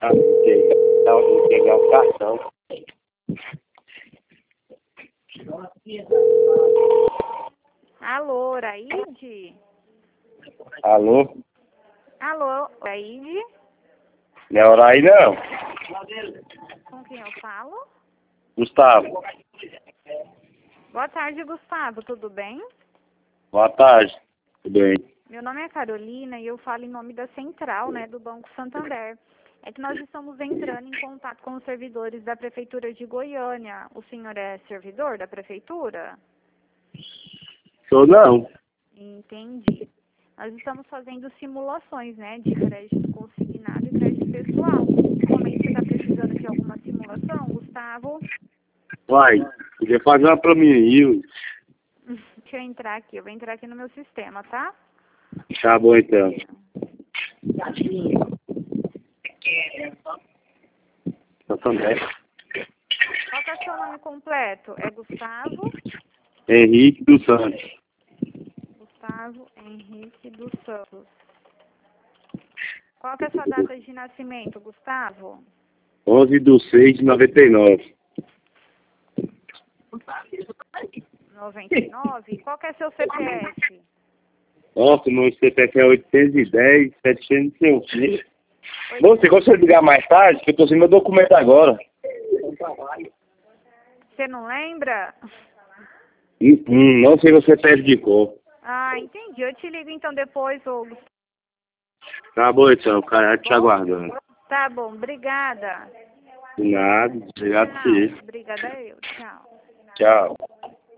Pegar o cartão. Alô, Oraide? Alô? Alô, Oraide? Não é hora aí não. Com quem eu falo? Gustavo. Boa tarde, Gustavo, tudo bem? Boa tarde. Tudo bem? Meu nome é Carolina e eu falo em nome da Central, do Banco Santander. É que nós estamos entrando em contato com os servidores da Prefeitura de Goiânia. O senhor é servidor da Prefeitura? Sou não. Entendi. Nós estamos fazendo simulações, de crédito consignado e crédito pessoal. No momento você está precisando de alguma simulação, Gustavo? Vai, podia fazer uma pra mim aí. Deixa eu entrar aqui, eu vou entrar aqui no meu sistema, tá? Tá bom então. Santander. Qual que é o seu nome completo? É Gustavo? Henrique dos Santos. Gustavo Henrique dos Santos. Qual que é a sua data de nascimento, Gustavo? 11/6/99. 99. Qual que é seu CPF? Nossa, meu CPF é 810, 705. Você consegue ligar mais tarde? Que eu tô sem meu documento agora. Você não lembra? Não sei você pede de cor. Ah, entendi. Eu te ligo então depois, ô Gustavo. Tá bom então, cara, te aguardando. Tá bom, obrigada. De nada, obrigado a você. Obrigada eu. Tchau. Tchau.